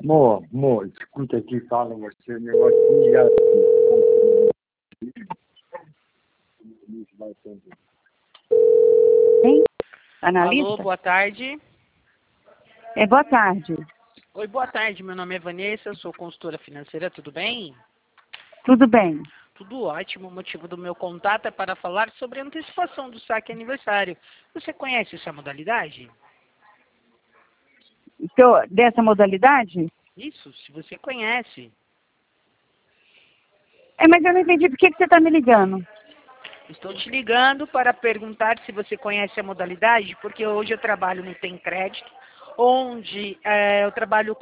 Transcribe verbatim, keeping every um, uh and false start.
Amor, amor, escuta aqui, fala você, negócio já... Hein? Analista? Alô, boa tarde. É, boa tarde. Oi, boa tarde. Meu nome é Vanessa, eu sou consultora financeira, tudo bem? Tudo bem. Tudo ótimo. O motivo do meu contato é para falar sobre a antecipação do saque aniversário. Você conhece essa modalidade? Então, dessa modalidade? Isso, se você conhece. É, mas eu não entendi por que, que você está me ligando. Estou te ligando para perguntar se você conhece a modalidade, porque hoje eu trabalho no Tem Crédito, onde é, eu trabalho